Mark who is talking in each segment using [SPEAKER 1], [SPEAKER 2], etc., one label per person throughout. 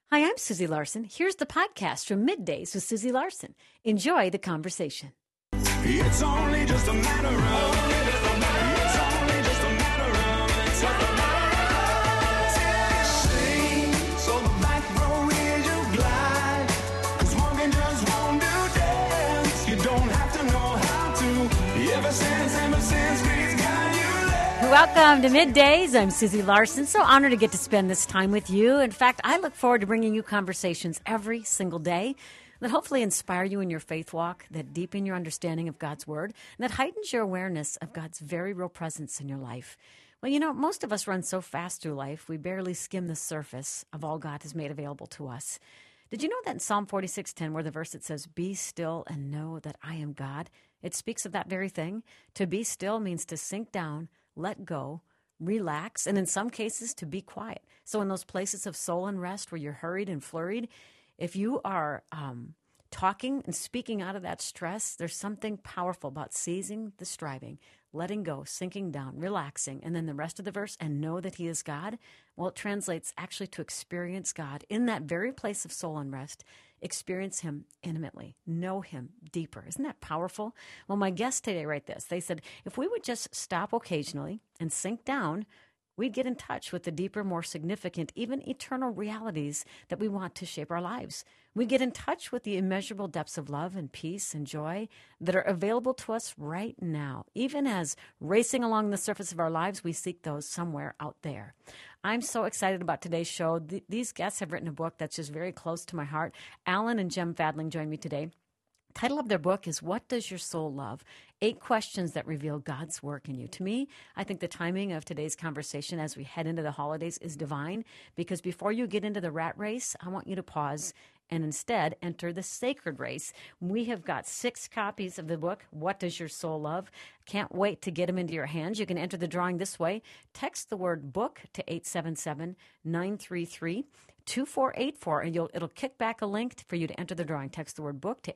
[SPEAKER 1] Hi, I'm Susie Larson. Here's the podcast from Middays with Susie Larson. Enjoy the conversation.
[SPEAKER 2] It's only just a matter of It's only just a matter of Sing, so the back row is your glide. 'Cause walking just won't do dance. You don't have to know how to. Ever since we've got you there.
[SPEAKER 1] Welcome to Middays. I'm Susie Larson. So honored to get to spend this time with you. In fact, I look forward to bringing you conversations every single day that hopefully inspire you in your faith walk, that deepen your understanding of God's Word, and that heightens your awareness of God's very real presence in your life. Well, you know, most of us run so fast through life, we barely skim the surface of all God has made available to us. Did you know that in Psalm 46:10, where the verse that says, "Be still and know that I am God," it speaks of that very thing? To be still means to sink down, let go, relax, and in some cases, to be quiet. So in those places of soul unrest where you're hurried and flurried, if you are talking and speaking out of that stress, there's something powerful about seizing the striving, letting go, sinking down, relaxing, and then the rest of the verse, and know that He is God. Well, it translates actually to experience God in that very place of soul unrest. Experience Him intimately, know Him deeper. Isn't that powerful? Well, my guests today write this. They said, if we would just stop occasionally and sink down, we'd get in touch with the deeper, more significant, even eternal realities that we want to shape our lives. We get in touch with the immeasurable depths of love and peace and joy that are available to us right now. Even as racing along the surface of our lives, we seek those somewhere out there. I'm so excited about today's show. These guests have written a book that's just very close to my heart. Alan and Jem Fadling join me today. Title of their book is What Does Your Soul Love? 8 questions that reveal God's work in you. To me, I think the timing of today's conversation as we head into the holidays is divine, because before you get into the rat race, I want you to pause and instead enter the sacred race. We have got 6 copies of the book, What Does Your Soul Love? Can't wait to get them into your hands. You can enter the drawing this way. Text the word book to 877-933-2484, and it'll kick back a link for you to enter the drawing. Text the word book to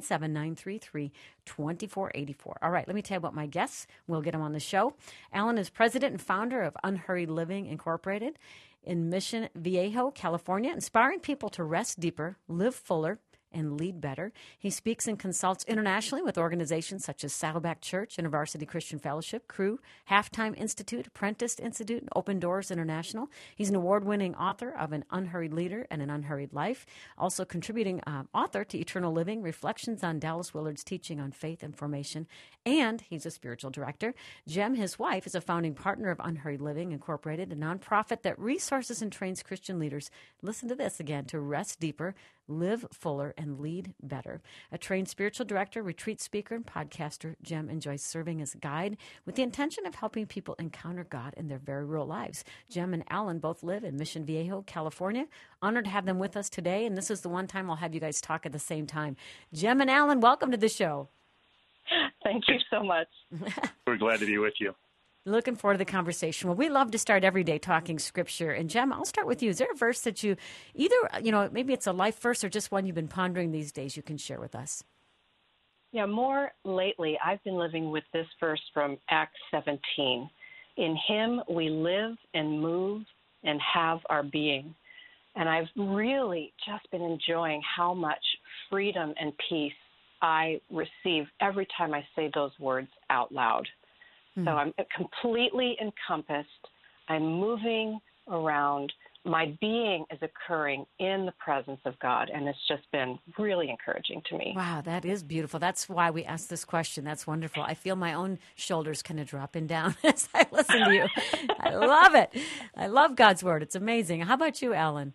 [SPEAKER 1] 877-933-2484. All right, let me tell you about my guests. We'll get them on the show. Alan is president and founder of Unhurried Living Incorporated in Mission Viejo, California, inspiring people to rest deeper, live fuller, and lead better. He speaks and consults internationally with organizations such as Saddleback Church, University Christian Fellowship, Cru, Halftime Institute, Apprentice Institute, and Open Doors International. He's an award-winning author of An Unhurried Leader and An Unhurried Life, also contributing author to Eternal Living, Reflections on Dallas Willard's Teaching on Faith and Formation, and he's a spiritual director. Jem, his wife, is a founding partner of Unhurried Living Incorporated, a nonprofit that resources and trains Christian leaders, listen to this again, to rest deeper, live fuller, and lead better. A trained spiritual director, retreat speaker, and podcaster, Jem enjoys serving as a guide with the intention of helping people encounter God in their very real lives. Jem and Alan both live in Mission Viejo, California. Honored to have them with us today, and this is the one time I'll have you guys talk at the same time. Jem and Alan, welcome to the show.
[SPEAKER 3] Thank you so much.
[SPEAKER 4] We're glad to be with you.
[SPEAKER 1] Looking forward to the conversation. Well, we love to start every day talking Scripture. And Jem, I'll start with you. Is there a verse that you either, maybe it's a life verse or just one you've been pondering these days you can share with us?
[SPEAKER 3] Yeah, more lately, I've been living with this verse from Acts 17. In Him we live and move and have our being. And I've really just been enjoying how much freedom and peace I receive every time I say those words out loud. So I'm completely encompassed. I'm moving around. My being is occurring in the presence of God, and it's just been really encouraging to me.
[SPEAKER 1] Wow, that is beautiful. That's why we asked this question. That's wonderful. I feel my own shoulders kind of dropping down as I listen to you. I love it. I love God's Word. It's amazing. How about you, Alan?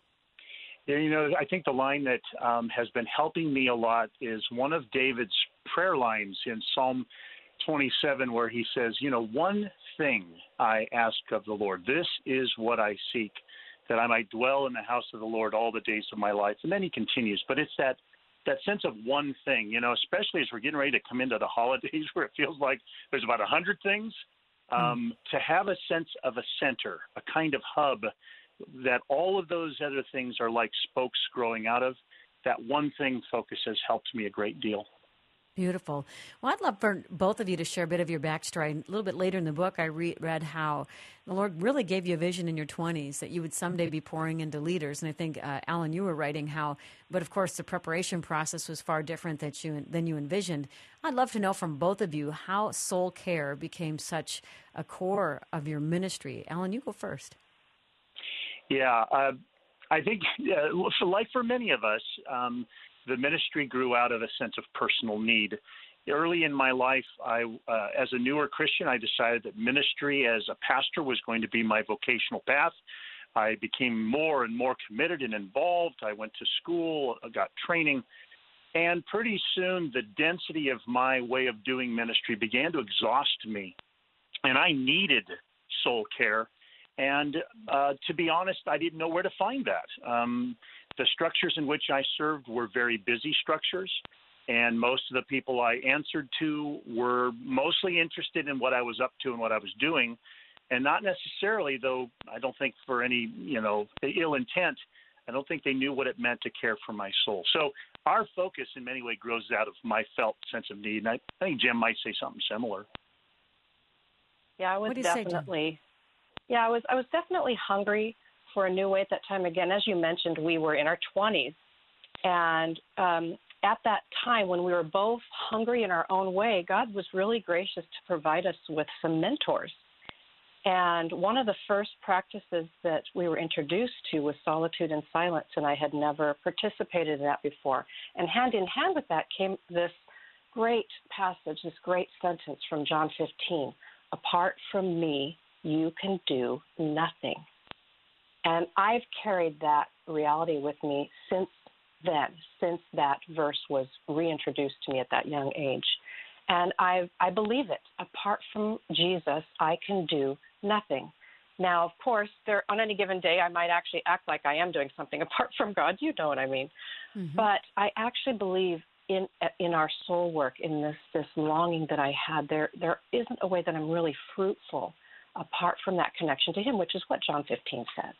[SPEAKER 4] Yeah, I think the line that has been helping me a lot is one of David's prayer lines in Psalm 27, where he says, one thing I ask of the Lord, this is what I seek, that I might dwell in the house of the Lord all the days of my life. And then he continues, but it's that sense of one thing, especially as we're getting ready to come into the holidays where it feels like there's about 100 things, to have a sense of a center, a kind of hub that all of those other things are like spokes growing out of. That one thing focus has helped me a great deal.
[SPEAKER 1] Beautiful. Well, I'd love for both of you to share a bit of your backstory. A little bit later in the book, I read how the Lord really gave you a vision in your 20s that you would someday be pouring into leaders. And I think, Alan, you were writing how, but of course, the preparation process was far different than you envisioned. I'd love to know from both of you how soul care became such a core of your ministry. Alan, you go first.
[SPEAKER 4] Yeah, I think, like for many of us, the ministry grew out of a sense of personal need. Early in my life, as a newer Christian, I decided that ministry as a pastor was going to be my vocational path. I became more and more committed and involved. I went to school, got training, and pretty soon the density of my way of doing ministry began to exhaust me, and I needed soul care. And to be honest, I didn't know where to find that. The structures in which I served were very busy structures, and most of the people I answered to were mostly interested in what I was up to and what I was doing, and not necessarily, though I don't think for any, ill intent, I don't think they knew what it meant to care for my soul. So our focus in many ways grows out of my felt sense of need, and I think Jim might say something similar.
[SPEAKER 3] Yeah, I was definitely hungry for a new way at that time. Again, as you mentioned, we were in our 20s. And at that time, when we were both hungry in our own way, God was really gracious to provide us with some mentors. And one of the first practices that we were introduced to was solitude and silence, and I had never participated in that before. And hand in hand with that came this great passage, this great sentence from John 15, apart from me, you can do nothing. And I've carried that reality with me since then, since that verse was reintroduced to me at that young age. And I believe it. Apart from Jesus, I can do nothing. Now, of course, on any given day, I might actually act like I am doing something apart from God. You know what I mean. Mm-hmm. But I actually believe in our soul work, in this longing that I had. There isn't a way that I'm really fruitful apart from that connection to Him, which is what John 15 says.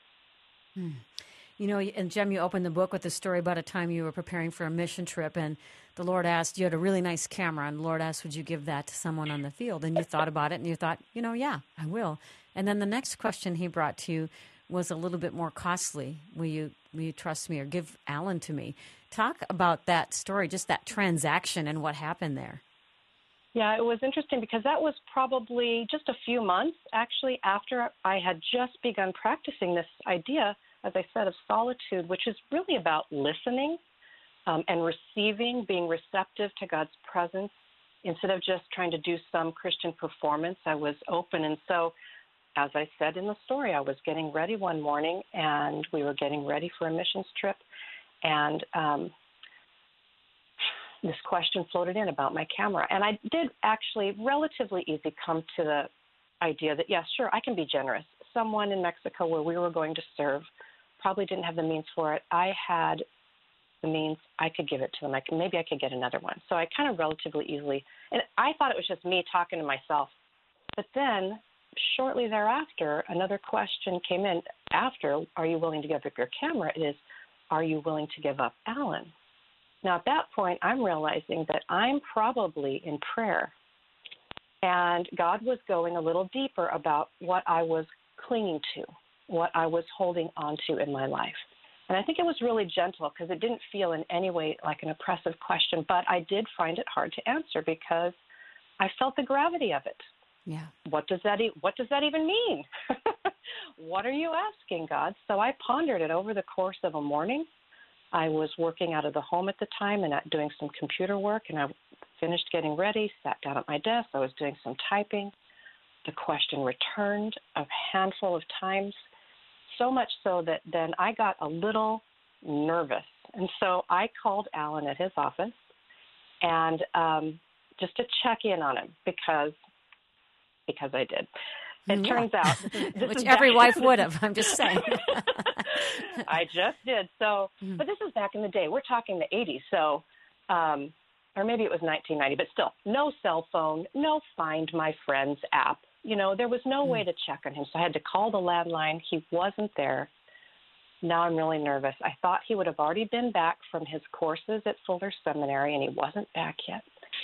[SPEAKER 1] And Jem, you opened the book with a story about a time you were preparing for a mission trip, and the Lord asked, you had a really nice camera, and the Lord asked, would you give that to someone on the field? And you thought about it, and you thought, yeah, I will. And then the next question He brought to you was a little bit more costly. Will you trust me or give Alan to me? Talk about that story, just that transaction and what happened there.
[SPEAKER 3] Yeah, it was interesting because that was probably just a few months, actually, after I had just begun practicing this idea, as I said, of solitude, which is really about listening and receiving, being receptive to God's presence. Instead of just trying to do some Christian performance, I was open. And so, as I said in the story, I was getting ready one morning, and we were getting ready for a missions trip, and this question floated in about my camera. And I did actually relatively easy come to the idea that, yeah, sure, I can be generous. Someone in Mexico where we were going to serve probably didn't have the means for it. I had the means. I could give it to them. Maybe I could get another one. So I kind of relatively easily, and I thought it was just me talking to myself. But then shortly thereafter, another question came in after, are you willing to give up your camera? It is, are you willing to give up Alan? Now, at that point, I'm realizing that I'm probably in prayer, and God was going a little deeper about what I was clinging to, what I was holding on to in my life. And I think it was really gentle because it didn't feel in any way like an oppressive question, but I did find it hard to answer because I felt the gravity of it.
[SPEAKER 1] Yeah.
[SPEAKER 3] What does that even mean? What are you asking, God? So I pondered it over the course of a morning. I was working out of the home at the time and doing some computer work, and I finished getting ready, sat down at my desk. I was doing some typing. The question returned a handful of times, so much so that then I got a little nervous. And so I called Alan at his office and just to check in on him because I did. It turns out
[SPEAKER 1] which every wife would have. I'm just saying.
[SPEAKER 3] I just did. So, but this is back in the day. We're talking the 80s. So, or maybe it was 1990, but still, no cell phone, no Find My Friends app. There was no way to check on him. So I had to call the landline. He wasn't there. Now I'm really nervous. I thought he would have already been back from his courses at Fuller Seminary, and he wasn't back yet.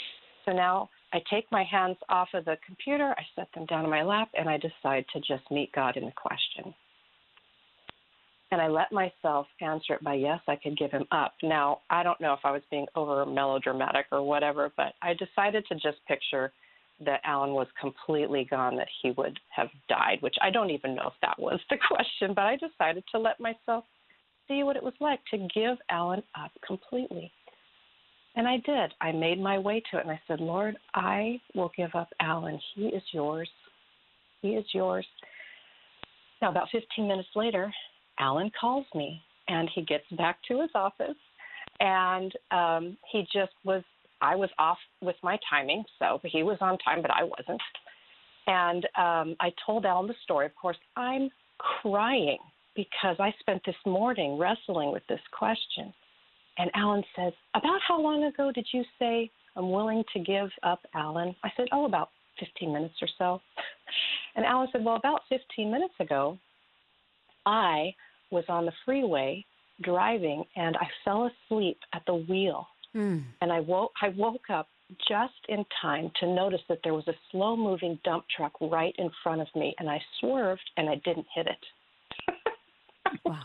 [SPEAKER 3] So now I take my hands off of the computer, I set them down in my lap, and I decide to just meet God in the question. And I let myself answer it by yes, I could give him up. Now, I don't know if I was being over melodramatic or whatever, but I decided to just picture that Alan was completely gone, that he would have died, which I don't even know if that was the question, but I decided to let myself see what it was like to give Alan up completely. And I did. I made my way to it, and I said, Lord, I will give up Alan. He is yours. He is yours. Now, about 15 minutes later, Alan calls me, and he gets back to his office, and he just was, I was off with my timing, so he was on time, but I wasn't. And I told Alan the story. Of course, I'm crying because I spent this morning wrestling with this question. And Alan says, about how long ago did you say I'm willing to give up Alan? I said, about 15 minutes or so. And Alan said, well, about 15 minutes ago, I was on the freeway driving, and I fell asleep at the wheel. And I woke up just in time to notice that there was a slow-moving dump truck right in front of me, and I swerved, and I didn't hit it.
[SPEAKER 1] Wow.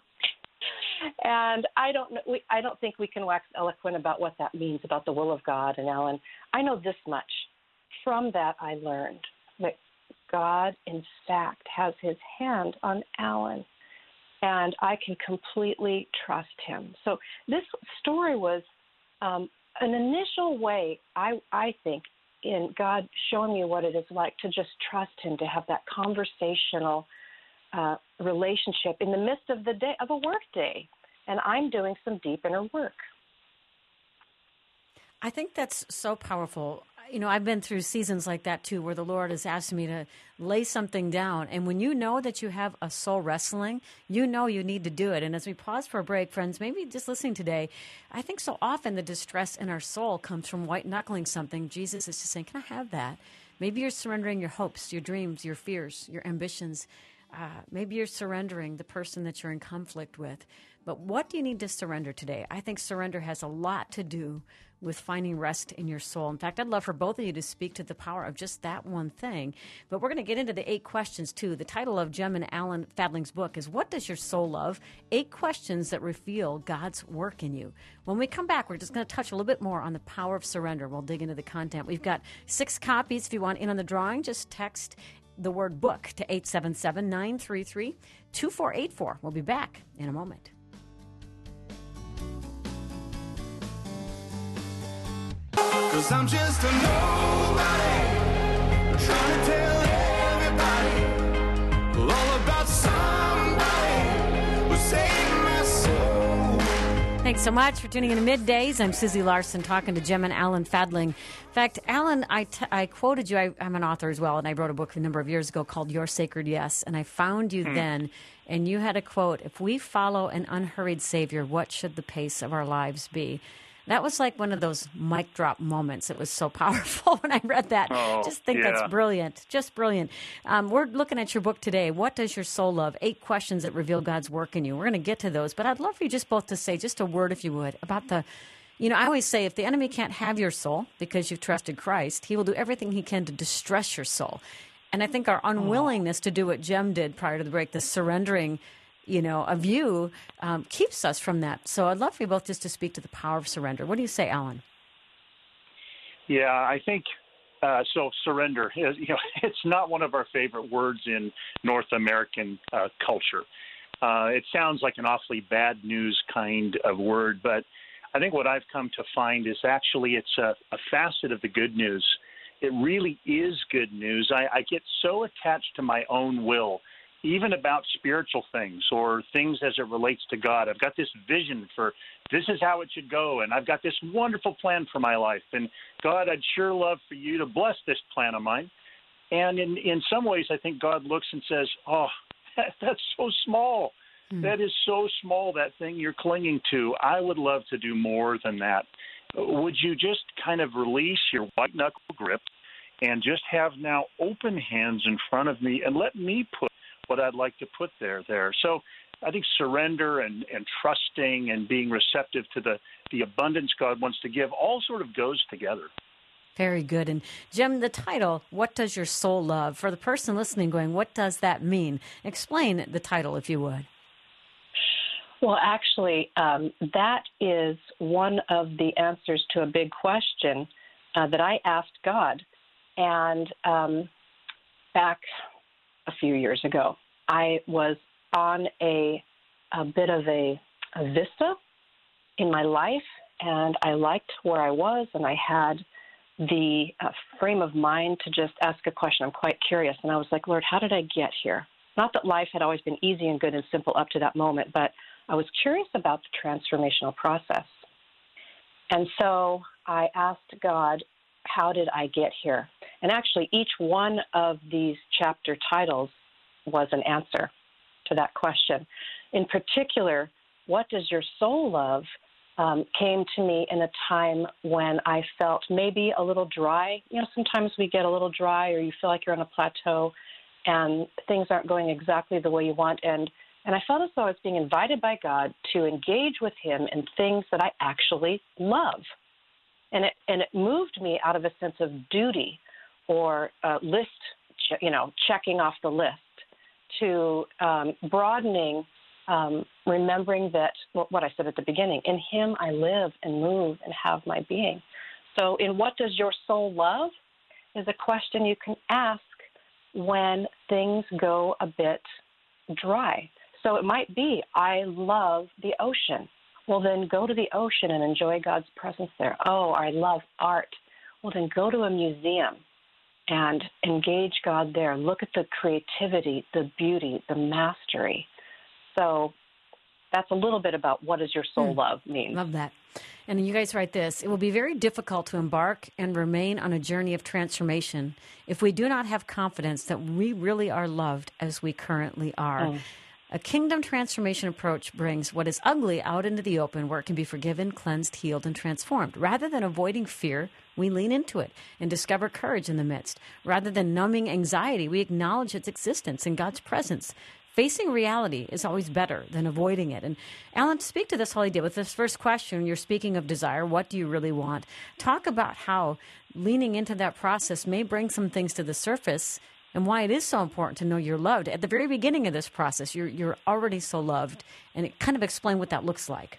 [SPEAKER 3] And I don't think we can wax eloquent about what that means about the will of God and Alan. I know this much. From that, I learned that God, in fact, has his hand on Alan, and I can completely trust him. So this story was an initial way, I think, in God showing me what it is like to just trust him, to have that conversational relationship in the midst of the day, of a work day. And I'm doing some deep inner work.
[SPEAKER 1] I think that's so powerful. You know, I've been through seasons like that too, where the Lord has asked me to lay something down. And when you know that you have a soul wrestling, you know you need to do it. And as we pause for a break, friends, maybe just listening today, I think so often the distress in our soul comes from white-knuckling something. Jesus is just saying, can I have that? Maybe you're surrendering your hopes, your dreams, your fears, your ambitions. Maybe you're surrendering the person that you're in conflict with. But what do you need to surrender today? I think surrender has a lot to do with finding rest in your soul. In fact, I'd love for both of you to speak to the power of just that one thing. But we're going to get into the 8 questions, too. The title of Jem and Alan Fadling's book is What Does Your Soul Love? 8 Questions That Reveal God's Work in You. When we come back, we're just going to touch a little bit more on the power of surrender. We'll dig into the content. We've got 6 copies. If you want in on the drawing, just text the word book to 877-933-2484. We'll be back in a moment.
[SPEAKER 2] Cause I'm just a nobody, trying to tell everybody all about somebody who saved my soul.
[SPEAKER 1] Thanks so much for tuning in to Middays. I'm Susie Larson talking to Jem and Alan Fadling. In fact, Alan, I quoted you. I'm an author as well, and I wrote a book a number of years ago called Your Sacred Yes, and I found you then, and you had a quote, if we follow an unhurried Savior, what should the pace of our lives be? That was like one of those mic drop moments. It was so powerful when I read that. Just think that's brilliant. Just brilliant. We're looking at your book today. What does your soul love? 8 questions that reveal God's work in you. We're going to get to those. But I'd love for you just both to say just a word, if you would, about the, you know, I always say if the enemy can't have your soul because you've trusted Christ, he will do everything he can to distress your soul. And I think our unwillingness to do what Jem did prior to the break, the surrendering, you know, of you, keeps us from that. So I'd love for you both just to speak to the power of surrender. What do you say, Alan?
[SPEAKER 4] Yeah, I think so. Surrender is, you know, it's not one of our favorite words in North American culture. It sounds like an awfully bad news kind of word, but I think what I've come to find is actually it's a facet of the good news. It really is good news. I get so attached to my own will, even about spiritual things or things as it relates to God. I've got this vision for this is how it should go, and I've got this wonderful plan for my life. And God, I'd sure love for you to bless this plan of mine. And in some ways, I think God looks and says, oh, that's so small. That is so small, that thing you're clinging to. I would love to do more than that. Would you just kind of release your white-knuckle grip and just have now open hands in front of me and let me put what I'd like to put there. So I think surrender and trusting and being receptive to the abundance God wants to give all sort of goes together.
[SPEAKER 1] Very good. And Jim, the title, What Does Your Soul Love? For the person listening going, what does that mean? Explain the title, if you would.
[SPEAKER 3] Well, actually, that is one of the answers to a big question that I asked God. And back a few years ago, I was on a bit of a vista in my life, and I liked where I was, and I had the frame of mind to just ask a question. I'm quite curious. And I was like, Lord, how did I get here? Not that life had always been easy and good and simple up to that moment, but I was curious about the transformational process. And so I asked God, how did I get here? And actually, each one of these chapter titles was an answer to that question. In particular, what does your soul love? Came to me in a time when I felt maybe a little dry. You know, sometimes we get a little dry, or you feel like you're on a plateau and things aren't going exactly the way you want. And I felt as though I was being invited by God to engage with him in things that I actually love. And it moved me out of a sense of duty or checking off the list to broadening, remembering that what I said at the beginning, in him I live and move and have my being. So in what does your soul love is a question you can ask when things go a bit dry. So it might be, I love the ocean. Well, then go to the ocean and enjoy God's presence there. Oh, I love art. Well, then go to a museum and engage God there. Look at the creativity, the beauty, the mastery. So that's a little bit about what does your soul love mean.
[SPEAKER 1] Love that. And you guys write this, it will be very difficult to embark and remain on a journey of transformation if we do not have confidence that we really are loved as we currently are. A kingdom transformation approach brings what is ugly out into the open where it can be forgiven, cleansed, healed, and transformed. Rather than avoiding fear, we lean into it and discover courage in the midst. Rather than numbing anxiety, we acknowledge its existence in God's presence. Facing reality is always better than avoiding it. And Alan, to speak to this whole idea with this first question, you're speaking of desire. What do you really want? Talk about how leaning into that process may bring some things to the surface and why it is so important to know you're loved. At the very beginning of this process, you're already so loved, and it kind of explain what that looks like.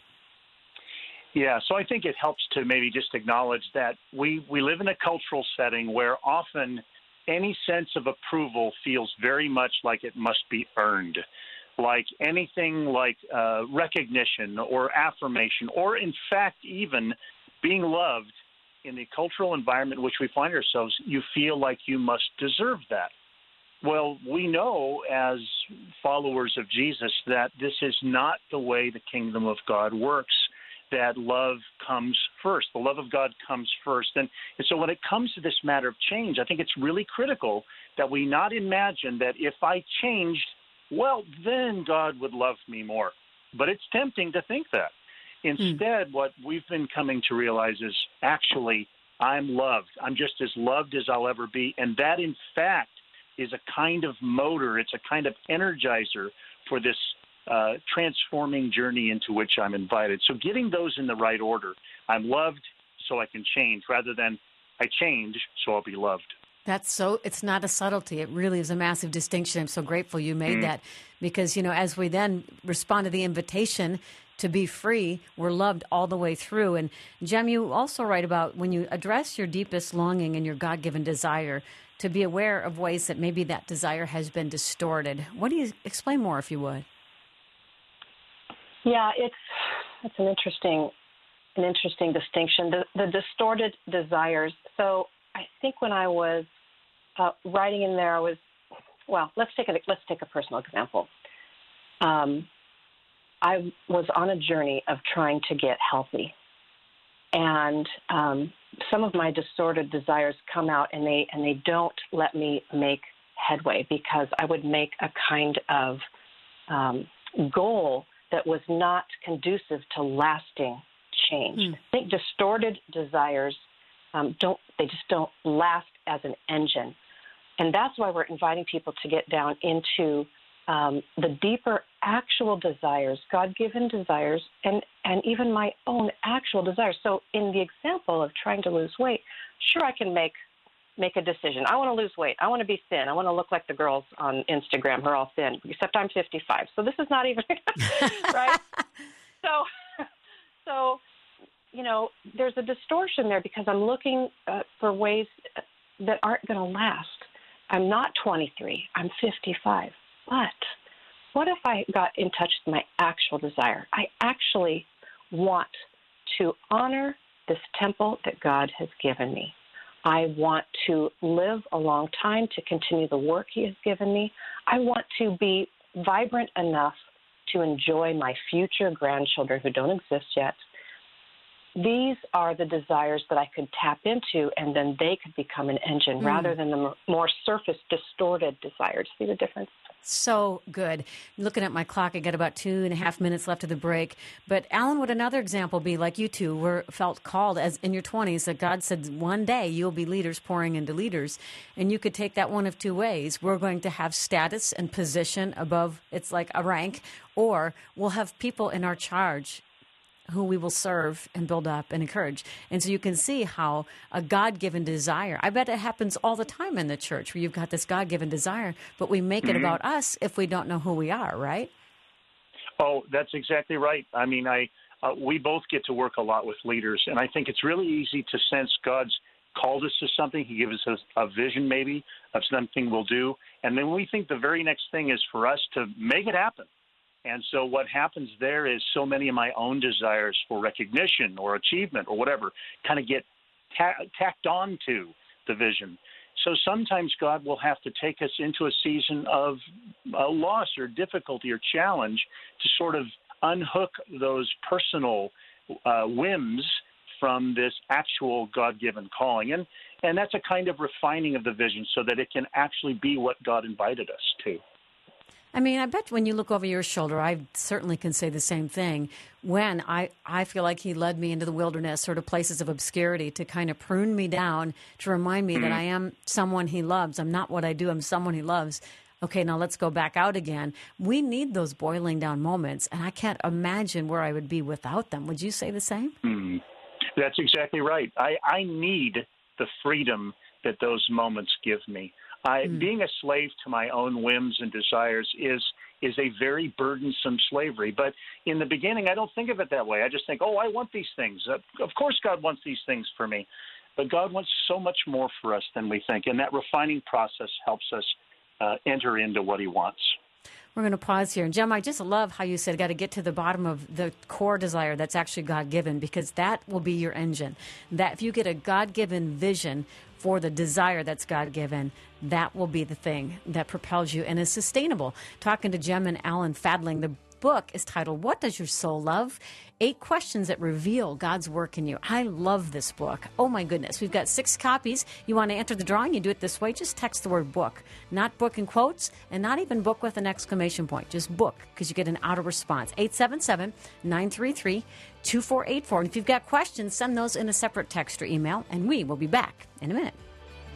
[SPEAKER 4] Yeah, so I think it helps to maybe just acknowledge that we live in a cultural setting where often any sense of approval feels very much like it must be earned, like anything like recognition or affirmation, or in fact even being loved in the cultural environment in which we find ourselves, you feel like you must deserve that. Well, we know as followers of Jesus that this is not the way the kingdom of God works, that love comes first. The love of God comes first. And so when it comes to this matter of change, I think it's really critical that we not imagine that if I changed, well, then God would love me more. But it's tempting to think that. Instead, what we've been coming to realize is actually I'm loved. I'm just as loved as I'll ever be. And that, in fact, is a kind of motor. It's a kind of energizer for this transforming journey into which I'm invited. So getting those in the right order. I'm loved so I can change rather than I change so I'll be loved.
[SPEAKER 1] It's not a subtlety. It really is a massive distinction. I'm so grateful you made that because, as we then respond to the invitation to be free, we're loved all the way through. And Jem, you also write about when you address your deepest longing and your God-given desire, to be aware of ways that maybe that desire has been distorted. What do you explain more, if you would?
[SPEAKER 3] Yeah, it's an interesting distinction. The distorted desires. So I think when I was writing in there, let's take a personal example. I was on a journey of trying to get healthy, and some of my distorted desires come out, and they don't let me make headway because I would make a kind of goal that was not conducive to lasting change. I think distorted desires just don't last as an engine. And that's why we're inviting people to get down into the deeper actual desires, God-given desires, and even my own actual desires. So in the example of trying to lose weight, sure, I can make a decision. I want to lose weight. I want to be thin. I want to look like the girls on Instagram who are all thin, except I'm 55. So this is not even, right? So, there's a distortion there because I'm looking for ways that aren't going to last. I'm not 23. I'm 55. But what if I got in touch with my actual desire? I actually want to honor this temple that God has given me. I want to live a long time to continue the work he has given me. I want to be vibrant enough to enjoy my future grandchildren who don't exist yet. These are the desires that I could tap into, and then they could become an engine rather than the more surface distorted desires. See the difference?
[SPEAKER 1] So good. Looking at my clock, I got about 2.5 minutes left of the break. But Alan, would another example be like you two felt called as in your 20s that God said one day you'll be leaders pouring into leaders, and you could take that one of two ways. We're going to have status and position above, it's like a rank, or we'll have people in our charge who we will serve and build up and encourage. And so you can see how a God-given desire, I bet it happens all the time in the church where you've got this God-given desire, but we make it about us if we don't know who we are, right?
[SPEAKER 4] Oh, that's exactly right. I mean, we both get to work a lot with leaders, and I think it's really easy to sense God's called us to something. He gives us a vision maybe of something we'll do, and then we think the very next thing is for us to make it happen. And so what happens there is so many of my own desires for recognition or achievement or whatever kind of get tacked on to the vision. So sometimes God will have to take us into a season of loss or difficulty or challenge to sort of unhook those personal whims from this actual God-given calling. And that's a kind of refining of the vision so that it can actually be what God invited us to.
[SPEAKER 1] I mean, I bet when you look over your shoulder, I certainly can say the same thing. When I feel like he led me into the wilderness, sort of places of obscurity to kind of prune me down, to remind me that I am someone he loves. I'm not what I do. I'm someone he loves. Okay, now let's go back out again. We need those boiling down moments, and I can't imagine where I would be without them. Would you say the same?
[SPEAKER 4] That's exactly right. I need the freedom that those moments give me. Being a slave to my own whims and desires is a very burdensome slavery. But in the beginning, I don't think of it that way. I just think, I want these things. Of course God wants these things for me. But God wants so much more for us than we think. And that refining process helps us enter into what he wants.
[SPEAKER 1] We're going to pause here. And, Jem, I just love how you said got to get to the bottom of the core desire that's actually God-given, because that will be your engine. That if you get a God-given vision for the desire that's God-given, that will be the thing that propels you and is sustainable. Talking to Jem and Alan Fadling, the book is titled, What Does Your Soul Love? 8 Questions That Reveal God's Work in You. I love this book. Oh, my goodness. We've got 6 copies. You want to enter the drawing? You do it this way. Just text the word book. Not book in quotes, and not even book with an exclamation point. Just book, because you get an auto response. 877-933-2484. And if you've got questions, send those in a separate text or email, and we will be back in a minute.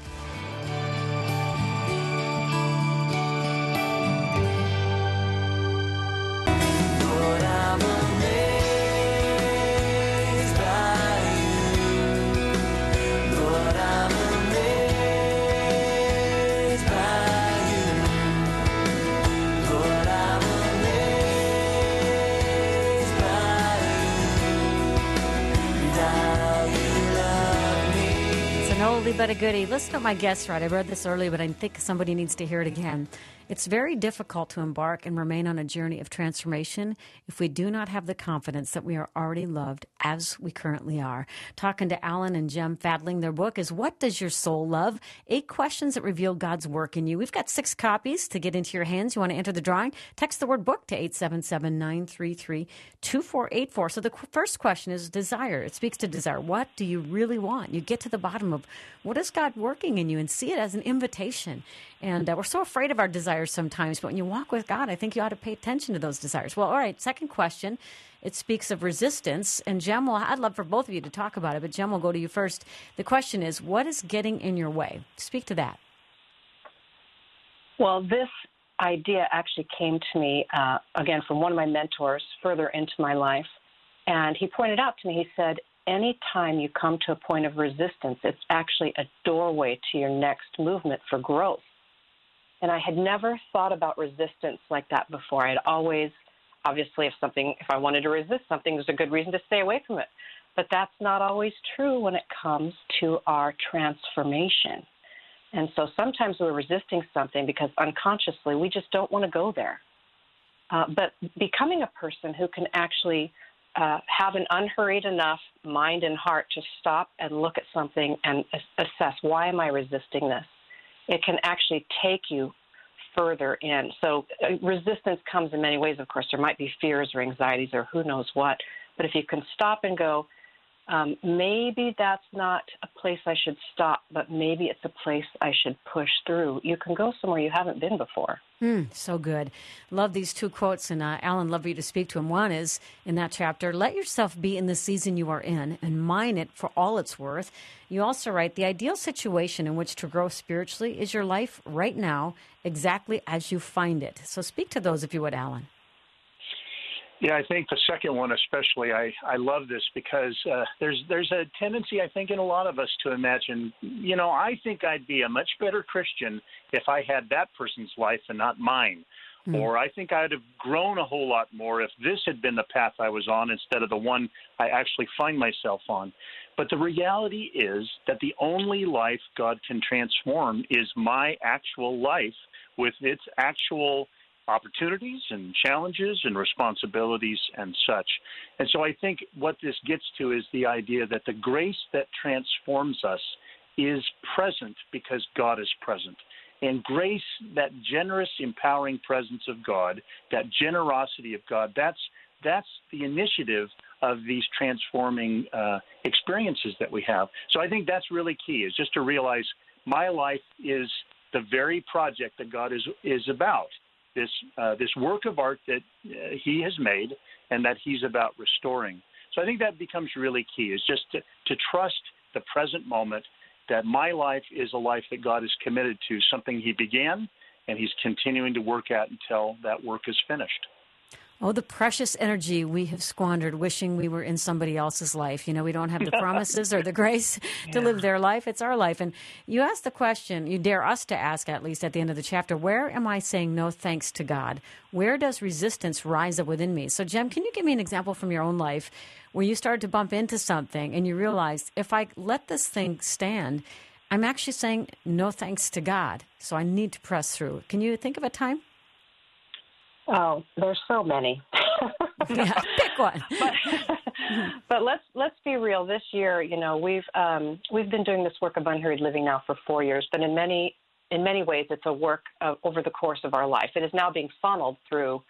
[SPEAKER 1] But a goodie. Listen to my guest right. I read this earlier, but I think somebody needs to hear it again. It's very difficult to embark and remain on a journey of transformation if we do not have the confidence that we are already loved as we currently are. Talking to Alan and Jem Fadling, their book is What Does Your Soul Love? 8 Questions That Reveal God's Work in You. We've got 6 copies to get into your hands. You want to enter the drawing? Text the word book to 877-933-2484. So the first question is desire. It speaks to desire. What do you really want? You get to the bottom of what is God working in you and see it as an invitation. And we're so afraid of our desires sometimes, but when you walk with God, I think you ought to pay attention to those desires. Well, all right, second question. It speaks of resistance. And Jem, I'd love for both of you to talk about it, but Jem, will go to you first. The question is, what is getting in your way? Speak to that.
[SPEAKER 3] Well, this idea actually came to me, again, from one of my mentors further into my life. And he pointed out to me, he said, anytime you come to a point of resistance, it's actually a doorway to your next movement for growth. And I had never thought about resistance like that before. I had always, obviously, if I wanted to resist something, there's a good reason to stay away from it. But that's not always true when it comes to our transformation. And so sometimes we're resisting something because unconsciously we just don't want to go there. But becoming a person who can actually have an unhurried enough mind and heart to stop and look at something and assess, why am I resisting this? It can actually take you further in. So resistance comes in many ways, of course. There might be fears or anxieties or who knows what. But if you can stop and go, maybe that's not a place I should stop, but maybe it's a place I should push through. You can go somewhere you haven't been before.
[SPEAKER 1] So good. Love these two quotes, and Alan, love for you to speak to them. One is in that chapter, let yourself be in the season you are in and mine it for all it's worth. You also write, the ideal situation in which to grow spiritually is your life right now, exactly as you find it. So speak to those if you would, Alan.
[SPEAKER 4] Yeah, I think the second one especially, I love this because there's a tendency, I think, in a lot of us to imagine, I think I'd be a much better Christian if I had that person's life and not mine. Or I think I'd have grown a whole lot more if this had been the path I was on instead of the one I actually find myself on. But the reality is that the only life God can transform is my actual life with its actual opportunities and challenges and responsibilities and such. And so I think what this gets to is the idea that the grace that transforms us is present because God is present. And grace, that generous, empowering presence of God, that generosity of God, that's the initiative of these transforming experiences that we have. So I think that's really key, is just to realize my life is the very project that God is about. This work of art that he has made and that he's about restoring. So I think that becomes really key, is just to trust the present moment, that my life is a life that God is committed to, something he began, and he's continuing to work at until that work is finished.
[SPEAKER 1] Oh, the precious energy we have squandered wishing we were in somebody else's life. We don't have the promises or the grace to live their life. It's our life. And you ask the question, you dare us to ask, at least at the end of the chapter, where am I saying no thanks to God? Where does resistance rise up within me? So, Jem, can you give me an example from your own life where you started to bump into something and you realized, if I let this thing stand, I'm actually saying no thanks to God. So I need to press through. Can you think of a time?
[SPEAKER 3] Oh, there's so many.
[SPEAKER 1] Yeah, pick one.
[SPEAKER 3] But let's be real. This year, we've been doing this work of unhurried living now for 4 years. But in many ways, it's a work over the course of our life. It is now being funneled through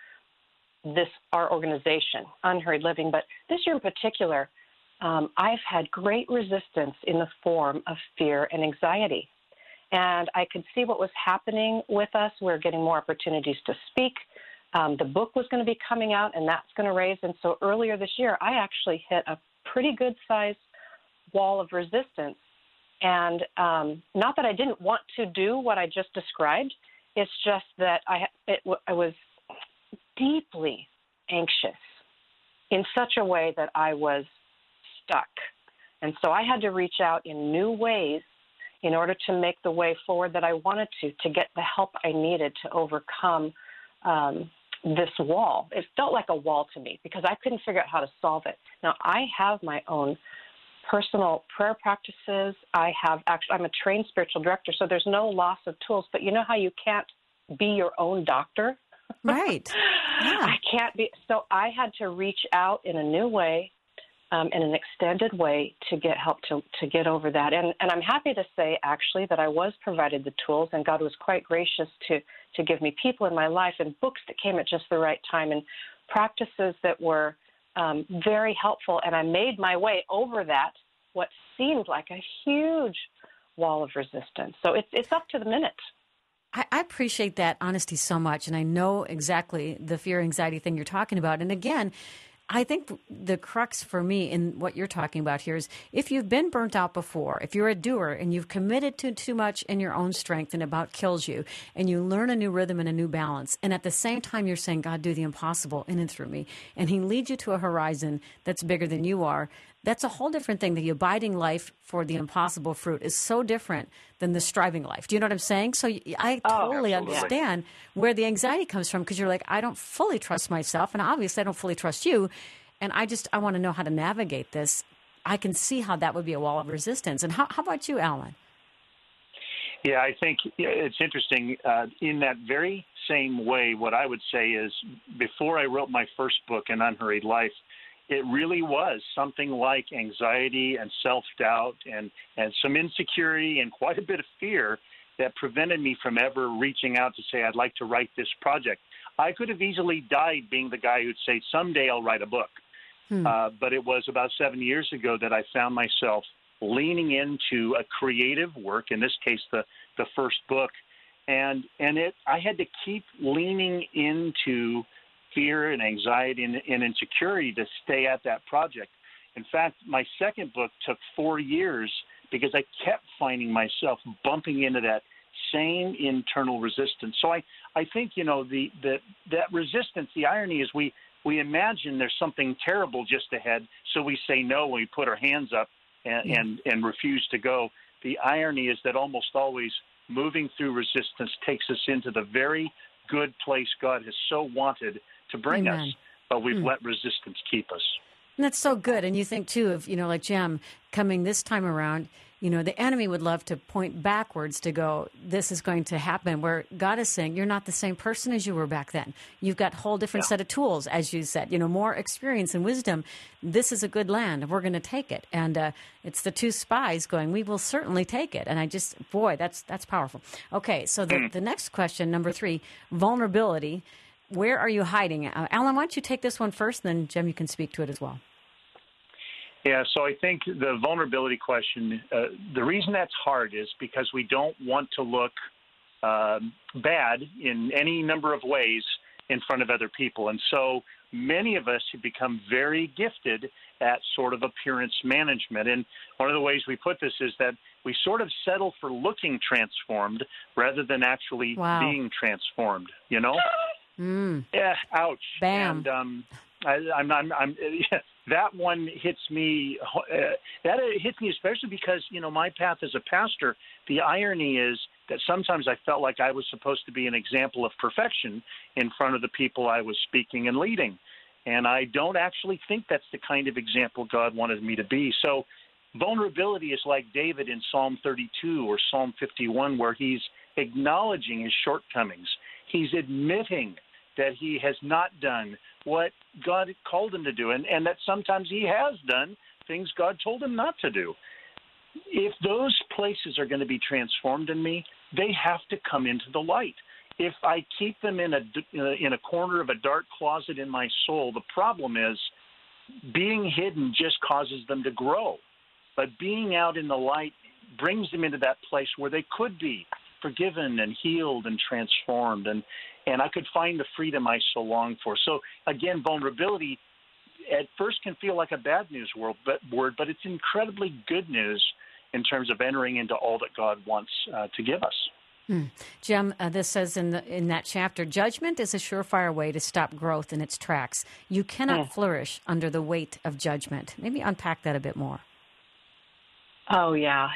[SPEAKER 3] our organization, Unhurried Living. But this year in particular, I've had great resistance in the form of fear and anxiety. And I could see what was happening with us. We're getting more opportunities to speak. The book was going to be coming out, and that's going to raise. And so earlier this year, I actually hit a pretty good-sized wall of resistance. And not that I didn't want to do what I just described. It's just that I was deeply anxious in such a way that I was stuck. And so I had to reach out in new ways in order to make the way forward that I wanted to get the help I needed to overcome this wall. It felt like a wall to me because I couldn't figure out how to solve it. Now, I have my own personal prayer practices. I'm a trained spiritual director, so there's no loss of tools. But you know how you can't be your own doctor?
[SPEAKER 1] Right. Yeah.
[SPEAKER 3] I can't be. So I had to reach out in a new way, in an extended way, to get help to get over that. And I'm happy to say, actually, that I was provided the tools, and God was quite gracious to give me people in my life and books that came at just the right time and practices that were very helpful. And I made my way over that, what seemed like a huge wall of resistance. So it's up to the minute.
[SPEAKER 1] I appreciate that honesty so much, and I know exactly the fear, anxiety thing you're talking about. And again, I think the crux for me in what you're talking about here is if you've been burnt out before, if you're a doer and you've committed to too much in your own strength and about kills you, and you learn a new rhythm and a new balance, and at the same time you're saying, God, do the impossible in and through me, and he leads you to a horizon that's bigger than you are, that's a whole different thing. The abiding life for the impossible fruit is so different than the striving life. Do you know what I'm saying? So I totally understand where the anxiety comes from, because you're like, I don't fully trust myself, and obviously I don't fully trust you, and I want to know how to navigate this. I can see how that would be a wall of resistance. And how about you, Alan?
[SPEAKER 4] Yeah, I think it's interesting. In that very same way, what I would say is before I wrote my first book, An Unhurried Life, it really was something like anxiety and self-doubt and some insecurity and quite a bit of fear that prevented me from ever reaching out to say, I'd like to write this project. I could have easily died being the guy who'd say, someday I'll write a book. But it was about 7 years ago that I found myself leaning into a creative work, in this case, the first book. And I had to keep leaning into fear and anxiety and insecurity to stay at that project. In fact, my second book took 4 years because I kept finding myself bumping into that same internal resistance. So I think, that resistance, the irony is we imagine there's something terrible just ahead, so we say no when we put our hands up and refuse to go. The irony is that almost always moving through resistance takes us into the very good place God has so wanted to bring us, but we've let resistance keep us.
[SPEAKER 1] And that's so good. And you think, too, of, like Jem coming this time around, the enemy would love to point backwards to go, this is going to happen, where God is saying, you're not the same person as you were back then. You've got a whole different set of tools, as you said, more experience and wisdom. This is a good land, and we're going to take it. And it's the two spies going, we will certainly take it. And that's powerful. Okay, so the next question, number 3, vulnerability. Where are you hiding? Alan, why don't you take this one first, and then, Jem, you can speak to it as well.
[SPEAKER 4] Yeah, so I think the vulnerability question, the reason that's hard is because we don't want to look bad in any number of ways in front of other people. And so many of us have become very gifted at sort of appearance management. And one of the ways we put this is that we sort of settle for looking transformed rather than actually being transformed, Yeah, ouch.
[SPEAKER 1] Bam.
[SPEAKER 4] And that one hits me. That hits me especially because, my path as a pastor, the irony is that sometimes I felt like I was supposed to be an example of perfection in front of the people I was speaking and leading. And I don't actually think that's the kind of example God wanted me to be. So vulnerability is like David in Psalm 32 or Psalm 51, where he's acknowledging his shortcomings. He's admitting that he has not done what God called him to do, and that sometimes he has done things God told him not to do. If those places are going to be transformed in me, they have to come into the light. If I keep them in a corner of a dark closet in my soul, the problem is being hidden just causes them to grow. But being out in the light brings them into that place where they could be forgiven and healed and transformed, and I could find the freedom I so long for. So again, vulnerability at first can feel like a bad news word, but it's incredibly good news in terms of entering into all that God wants to give us.
[SPEAKER 1] Jem, this says in that chapter, judgment is a surefire way to stop growth in its tracks. You cannot flourish under the weight of judgment. Maybe unpack that a bit more.
[SPEAKER 3] Oh, yeah.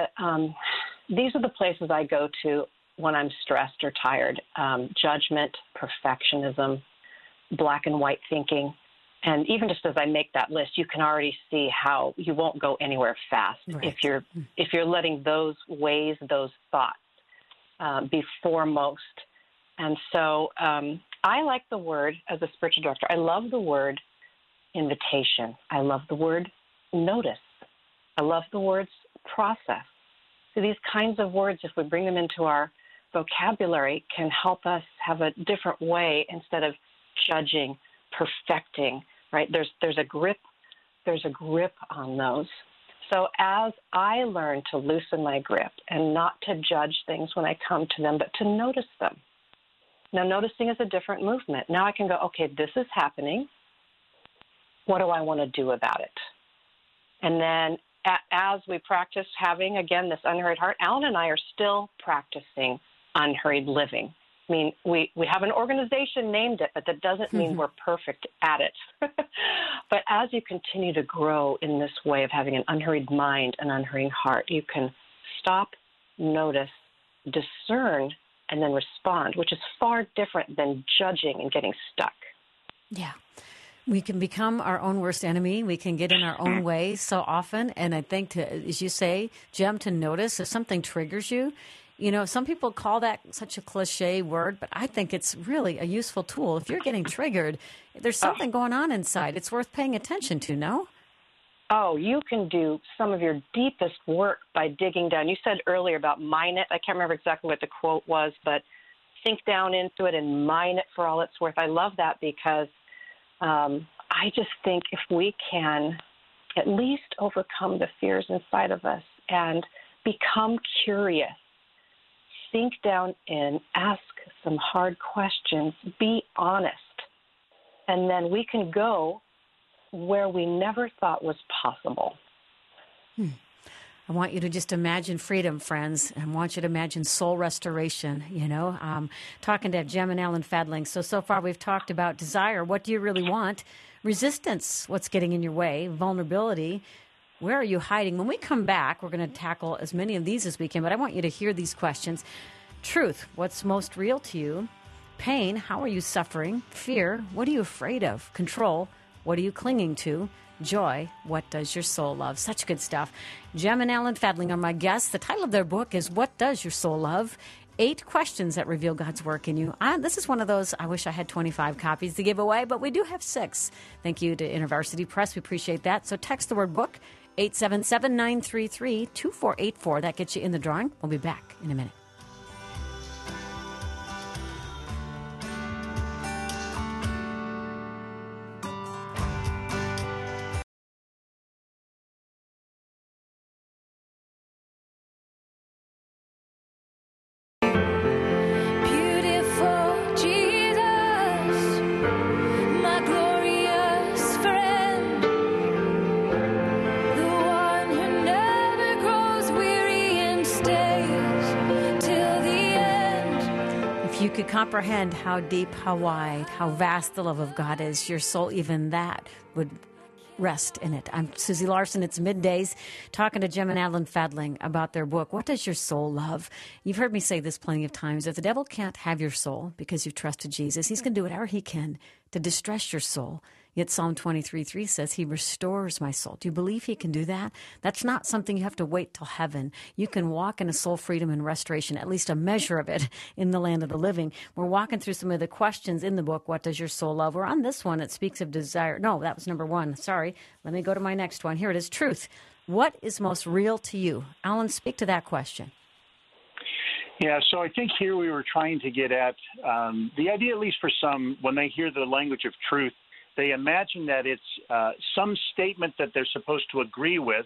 [SPEAKER 3] These are the places I go to when I'm stressed or tired. Judgment, perfectionism, black and white thinking. And even just as I make that list, you can already see how you won't go anywhere fast if you're letting those ways, those thoughts be foremost. And so I like the word, as a spiritual director, I love the word invitation. I love the word notice. I love the words process. So these kinds of words, if we bring them into our vocabulary, can help us have a different way instead of judging, perfecting, right? There's a grip on those. So as I learn to loosen my grip and not to judge things when I come to them, but to notice them. Now, noticing is a different movement. Now I can go, okay, this is happening. what do I want to do about it? And then as we practice having, again, this unhurried heart, Alan and I are still practicing unhurried living. I mean, we have an organization named it, but that doesn't mean we're perfect at it. But as you continue to grow in this way of having an unhurried mind, an unhurried heart, you can stop, notice, discern, and then respond, which is far different than judging and getting stuck.
[SPEAKER 1] Yeah. We can become our own worst enemy. We can get in our own way so often. And I think, to, as you say, Jem, to notice if something triggers you. You know, some people call that such a cliche word, but I think it's really a useful tool. If you're getting triggered, there's something going on inside. It's worth paying attention to, no?
[SPEAKER 3] Oh, you can do some of your deepest work by digging down. You said earlier about mine it. I can't remember exactly what the quote was, but sink down into it and mine it for all it's worth. I love that because I just think if we can at least overcome the fears inside of us and become curious, sink down in, ask some hard questions, be honest, and then we can go where we never thought was possible.
[SPEAKER 1] I want you to just imagine freedom, friends. I want you to imagine soul restoration, you know. Talking to Jem and Alan Fadling. So far we've talked about desire. What do you really want? Resistance. What's getting in your way? Vulnerability. Where are you hiding? When we come back, we're going to tackle as many of these as we can, but I want you to hear these questions. Truth. What's most real to you? Pain. How are you suffering? Fear. What are you afraid of? Control. What are you clinging to? Joy. What does your soul love? Such good stuff. Jem and Alan Fadling are my guests. The title of their book is What Does Your Soul Love? 8 questions that reveal God's work in you. This is one of those, I wish I had 25 copies to give away, but we do have 6. Thank you to InterVarsity Press. We appreciate that. So text the word book, 877-933-2484. That gets you in the drawing. We'll be back in a minute. Comprehend how deep, how wide, how vast the love of God is, your soul, even that would rest in it. I'm Susie Larson. It's Middays, talking to Jem and Alan Fadling about their book, What Does Your Soul Love? You've heard me say this plenty of times. If the devil can't have your soul because you've trusted Jesus, he's going to do whatever he can to distress your soul. Yet Psalm 23:3 says, he restores my soul. Do you believe he can do that? That's not something you have to wait till heaven. You can walk in a soul freedom and restoration, at least a measure of it, in the land of the living. We're walking through some of the questions in the book, What Does Your Soul Love? We're on this one that speaks of desire. No, that was number 1. Sorry. Let me go to my next one. Here it is, truth. What is most real to you? Alan, speak to that question.
[SPEAKER 4] Yeah, so I think here we were trying to get at the idea, at least for some, when they hear the language of truth, they imagine that it's some statement that they're supposed to agree with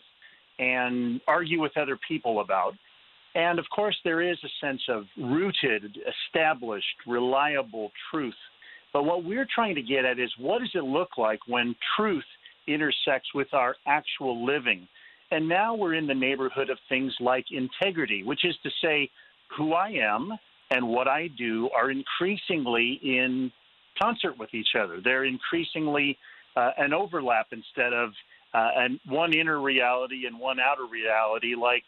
[SPEAKER 4] and argue with other people about. And, of course, there is a sense of rooted, established, reliable truth. But what we're trying to get at is what does it look like when truth intersects with our actual living? And now we're in the neighborhood of things like integrity, which is to say who I am and what I do are increasingly in concert with each other. They're increasingly an overlap instead of one inner reality and one outer reality, like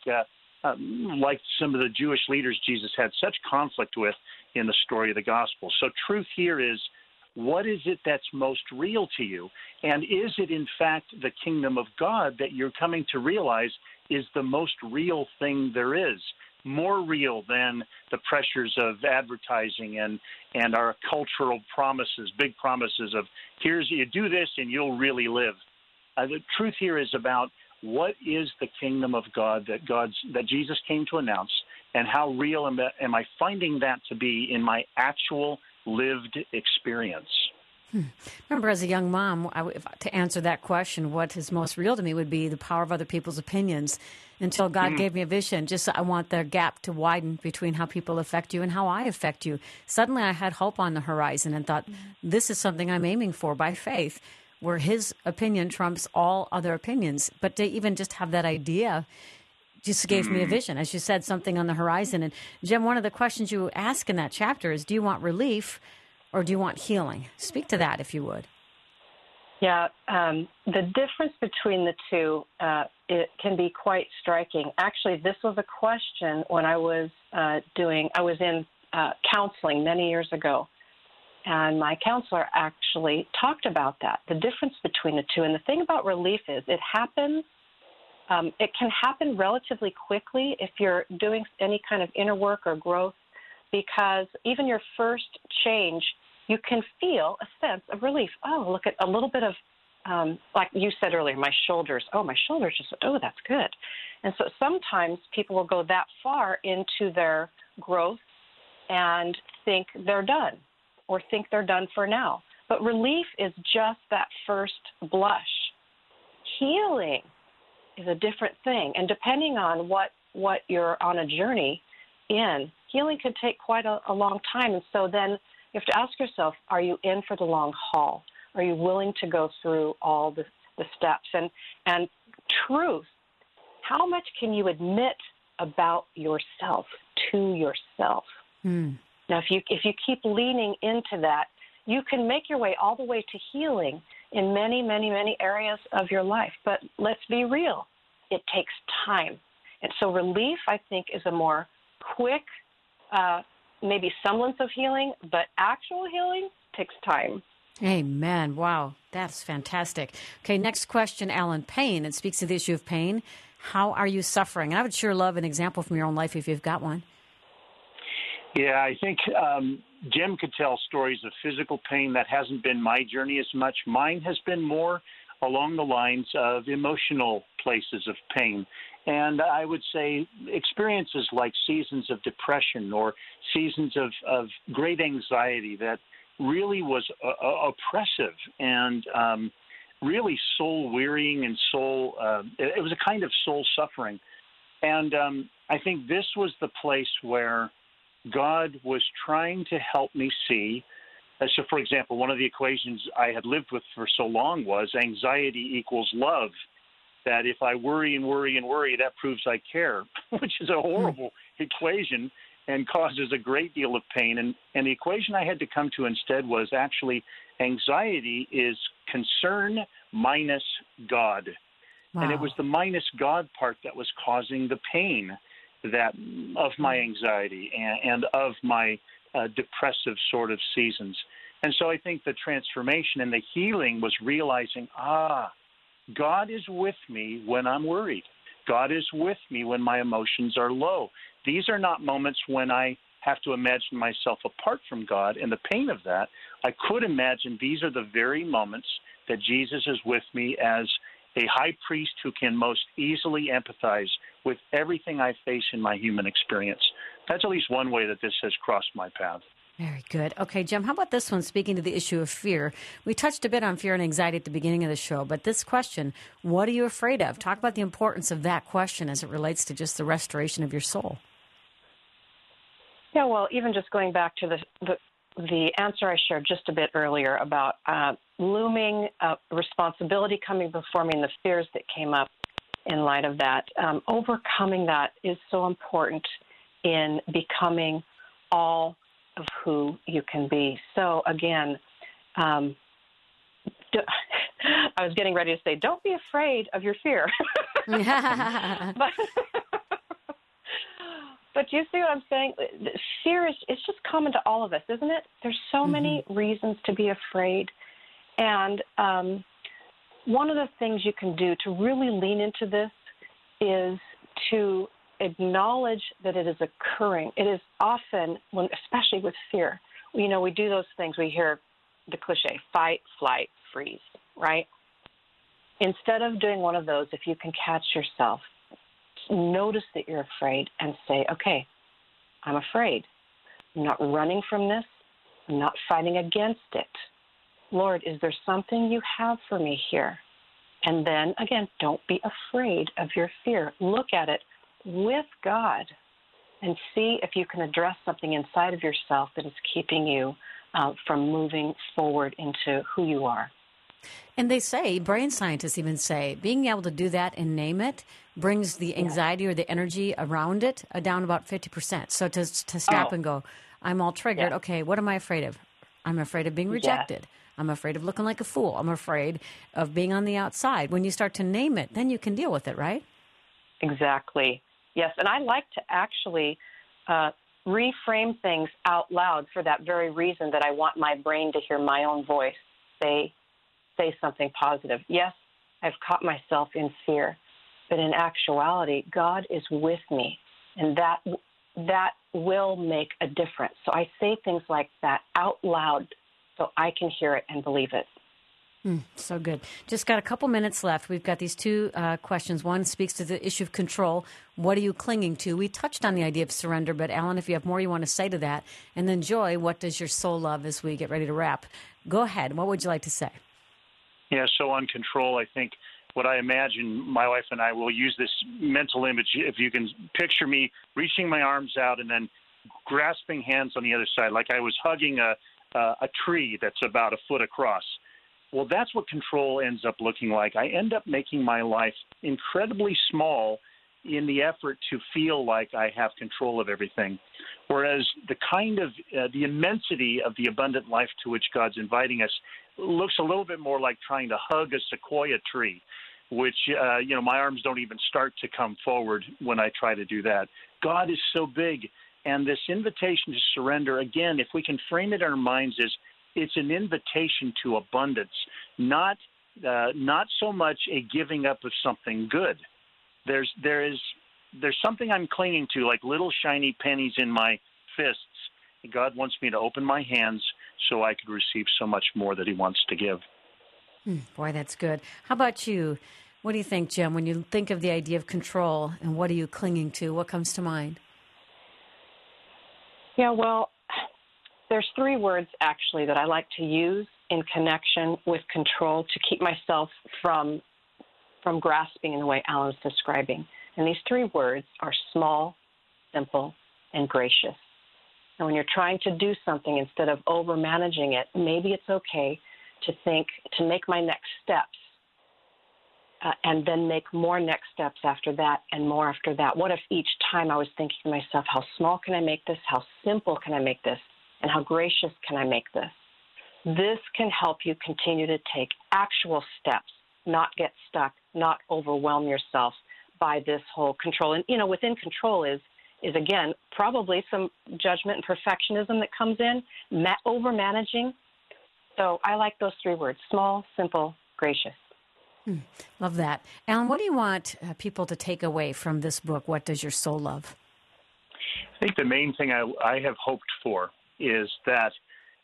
[SPEAKER 4] some of the Jewish leaders Jesus had such conflict with in the story of the gospel. So truth here is, what is it that's most real to you? And is it, in fact, the kingdom of God that you're coming to realize is the most real thing there is? More real than the pressures of advertising and our cultural promises, big promises of here's you do this and you'll really live. The truth here is about what is the kingdom of God that Jesus came to announce, and how real am I finding that to be in my actual lived experience?
[SPEAKER 1] Remember, as a young mom, to answer that question, what is most real to me would be the power of other people's opinions. Until God gave me a vision, I want the gap to widen between how people affect you and how I affect you. Suddenly I had hope on the horizon and thought, this is something I'm aiming for by faith. where his opinion trumps all other opinions. But to even just have that idea just gave me a vision. As you said, something on the horizon. And Jim, one of the questions you ask in that chapter is, do you want relief or do you want healing? Speak to that, if you would.
[SPEAKER 3] Yeah, the difference between the two, it can be quite striking. Actually, this was a question when I was in counseling many years ago. And my counselor actually talked about that, the difference between the two. And the thing about relief is it can happen relatively quickly if you're doing any kind of inner work or growth, because even your first change, you can feel a sense of relief. Oh, look at a little bit of, like you said earlier, my shoulders. Oh, my shoulders just, oh, that's good. And so sometimes people will go that far into their growth and think they're done or think they're done for now. But relief is just that first blush. Healing is a different thing. And depending on what you're on a journey in, healing could take quite a long time. And so then you have to ask yourself, are you in for the long haul? Are you willing to go through all the steps? And truth, how much can you admit about yourself to yourself? Now, if you keep leaning into that, you can make your way all the way to healing in many, many, many areas of your life. But let's be real. It takes time. And so relief, I think, is a more quick, maybe semblance of healing, but actual healing takes time.
[SPEAKER 1] Amen. Wow, that's fantastic. Okay, next question, Alan. Pain. It speaks to the issue of pain. How are you suffering? And I would sure love an example from your own life if you've got one.
[SPEAKER 4] Yeah, I think Jim could tell stories of physical pain. That hasn't been my journey as much. Mine has been more along the lines of emotional places of pain. And I would say experiences like seasons of depression or seasons of great anxiety that really was oppressive and really soul-wearying and it was a kind of soul suffering. And I think this was the place where God was trying to help me see. So, for example, one of the equations I had lived with for so long was anxiety equals love, that if I worry and worry and worry, that proves I care, which is a horrible equation and causes a great deal of pain. And the equation I had to come to instead was actually anxiety is concern minus God. Wow. And it was the minus God part that was causing the pain of my anxiety and of my depressive sort of seasons. And so I think the transformation and the healing was realizing, God is with me when I'm worried. God is with me when my emotions are low. These are not moments when I have to imagine myself apart from God and the pain of that. I could imagine these are the very moments that Jesus is with me as a high priest who can most easily empathize with everything I face in my human experience. That's at least one way that this has crossed my path.
[SPEAKER 1] Very good. Okay, Jim, how about this one, speaking to the issue of fear? We touched a bit on fear and anxiety at the beginning of the show, but this question, what are you afraid of? Talk about the importance of that question as it relates to just the restoration of your soul.
[SPEAKER 3] Yeah, well, even just going back to the answer I shared just a bit earlier about looming responsibility coming before me and the fears that came up in light of that, overcoming that is so important in becoming all of who you can be. So again, I was getting ready to say, don't be afraid of your fear. But you see what I'm saying? Fear it's just common to all of us, isn't it? There's so many reasons to be afraid. And one of the things you can do to really lean into this is to acknowledge that it is occurring. It is often, especially with fear, we do those things. We hear the cliche, fight, flight, freeze, right? Instead of doing one of those, if you can catch yourself, notice that you're afraid and say, okay, I'm afraid. I'm not running from this. I'm not fighting against it. Lord, is there something you have for me here? And then, again, don't be afraid of your fear. Look at it with God and see if you can address something inside of yourself that is keeping you from moving forward into who you are.
[SPEAKER 1] And they say, brain scientists even say, being able to do that and name it brings the anxiety or the energy around it down about 50%. So to stop and go, I'm all triggered.
[SPEAKER 3] Yeah.
[SPEAKER 1] Okay, what am I afraid of? I'm afraid of being rejected. I'm afraid of looking like a fool. I'm afraid of being on the outside. When you start to name it, then you can deal with it, right?
[SPEAKER 3] Exactly. Yes, and I like to actually reframe things out loud for that very reason, that I want my brain to hear my own voice say something positive. Yes, I've caught myself in fear, but in actuality, God is with me, and that will make a difference. So I say things like that out loud so I can hear it and believe it.
[SPEAKER 1] So good. Just got a couple minutes left. We've got these two questions. One speaks to the issue of control. What are you clinging to? We touched on the idea of surrender, but Alan, if you have more you want to say to that. And then Joy, what does your soul love as we get ready to wrap? Go ahead. What would you like to say?
[SPEAKER 4] Yeah, so on control, I think what I imagine, my wife and I will use this mental image. If you can picture me reaching my arms out and then grasping hands on the other side, like I was hugging a tree that's about a foot across. Well, that's what control ends up looking like. I end up making my life incredibly small in the effort to feel like I have control of everything. Whereas the kind of the immensity of the abundant life to which God's inviting us looks a little bit more like trying to hug a sequoia tree, which, my arms don't even start to come forward when I try to do that. God is so big. And this invitation to surrender, again, if we can frame it in our minds as it's an invitation to abundance, not so much a giving up of something good. There's something I'm clinging to, like little shiny pennies in my fists. God wants me to open my hands so I could receive so much more that he wants to give.
[SPEAKER 1] Boy, that's good. How about you? What do you think, Jim, when you think of the idea of control and what are you clinging to? What comes to mind?
[SPEAKER 3] Yeah, well, there's three words actually that I like to use in connection with control to keep myself from grasping in the way Alan's describing. And these three words are small, simple, and gracious. And when you're trying to do something, instead of over-managing it, maybe it's okay to make my next steps and then make more next steps after that and more after that. What if each time I was thinking to myself, how small can I make this? How simple can I make this? And how gracious can I make this? This can help you continue to take actual steps, not get stuck, not overwhelm yourself by this whole control. And, within control is again, probably some judgment and perfectionism that comes in, over-managing. So I like those three words, small, simple, gracious.
[SPEAKER 1] Love that. Alan, what do you want people to take away from this book, What Does Your Soul Love?
[SPEAKER 4] I think the main thing I have hoped for is that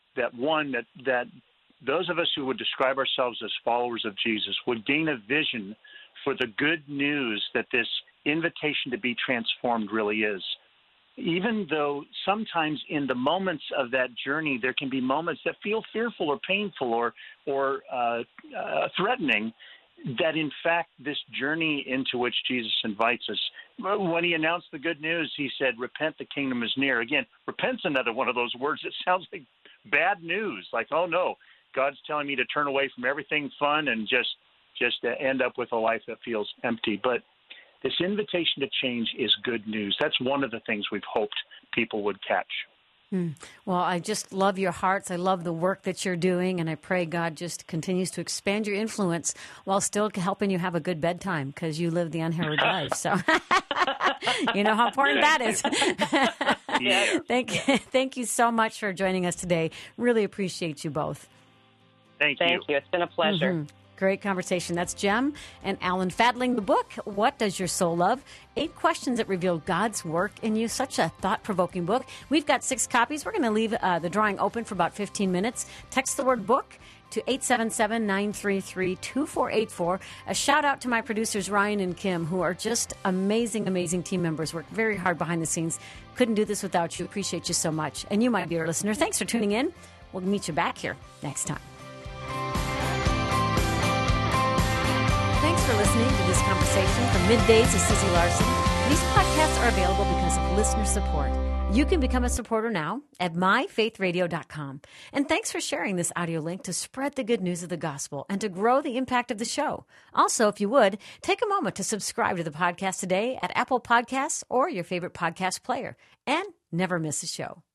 [SPEAKER 4] those of us who would describe ourselves as followers of Jesus would gain a vision for the good news that this invitation to be transformed really is. Even though sometimes in the moments of that journey, there can be moments that feel fearful or painful or threatening, that in fact this journey into which Jesus invites us, when he announced the good news, he said, repent, the kingdom is near. Again, repent's another one of those words that sounds like bad news, like, oh no, God's telling me to turn away from everything fun and just end up with a life that feels empty. But this invitation to change is good news. That's one of the things we've hoped people would catch.
[SPEAKER 1] Well, I just love your hearts. I love the work that you're doing, and I pray God just continues to expand your influence while still helping you have a good bedtime because you live the unheralded life. So you know how important that is.
[SPEAKER 4] Yeah.
[SPEAKER 1] Thank you so much for joining us today. Really appreciate you both.
[SPEAKER 4] Thank you.
[SPEAKER 3] It's been a pleasure.
[SPEAKER 1] Great conversation. That's Jem and Alan Fadling. The book, What Does Your Soul Love? 8 questions that reveal God's work in you. Such a thought-provoking book. We've got 6 copies. We're going to leave the drawing open for about 15 minutes. Text the word book to 877-933-2484. A shout out to my producers, Ryan and Kim, who are just amazing, amazing team members. Work very hard behind the scenes. Couldn't do this without you. Appreciate you so much. And you, my dear listener, thanks for tuning in. We'll meet you back here next time. Thanks for listening to this conversation from Middays with Susie Larson. These podcasts are available because of listener support. You can become a supporter now at myfaithradio.com. And thanks for sharing this audio link to spread the good news of the gospel and to grow the impact of the show. Also, if you would, take a moment to subscribe to the podcast today at Apple Podcasts or your favorite podcast player. And never miss a show.